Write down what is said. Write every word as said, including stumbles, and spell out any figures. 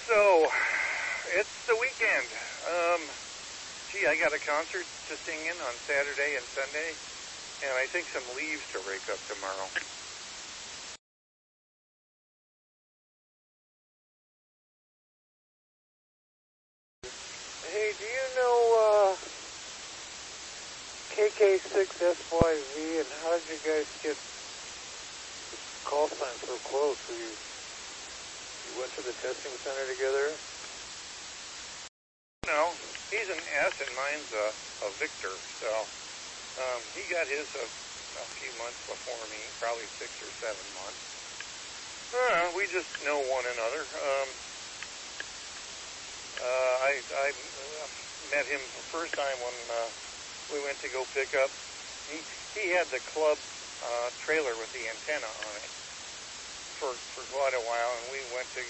So, it's the weekend. Um, gee, I got a concert to sing in on Saturday and Sunday, and I think some leaves to rake up tomorrow. Hey, do you know uh, K K six S Y V, and how did you guys get the call sign so close? Were you, you went to the testing center together? No, he's an S and mine's a, a Victor, so um, he got his a, a few months before me, probably six or seven months. Uh, we just know one another. Um, uh, I, I uh, met him the first time when uh, we went to go pick up. He, he had the club uh, trailer with the antenna on it for, for quite a while, and we went to